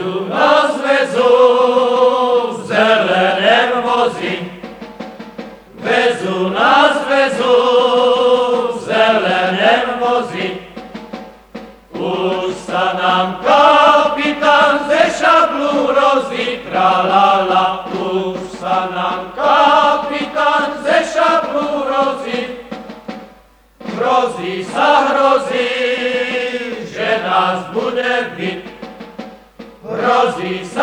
Vezu v zeleném vozi, vezu v zeleném vozi. Už sa nám kapitán ze šablu hrozí, tralala. Už sa nám kapitán ze šablu hrozí, hrozí, že nás bude byť. Hrozí,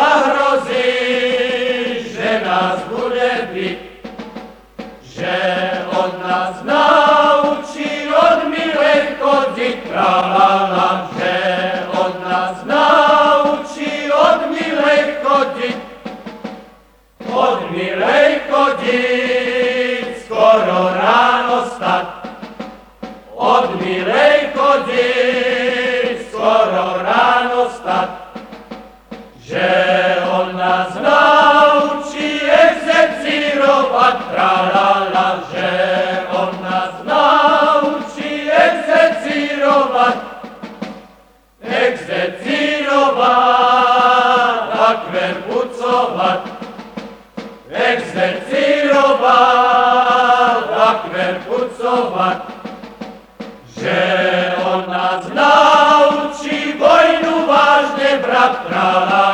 že nás bude byť, že od nás naučí od milej chodiť, tralala, že od nás naučí od milej chodiť, skoro ráno stať, od milej chodiť, skoro ráno stať. Že on nás naučí exercírovať, tralala, že on nás naučí exercírovať a kverpucovať, že on nás naučí vojnu vážne brať, tralala.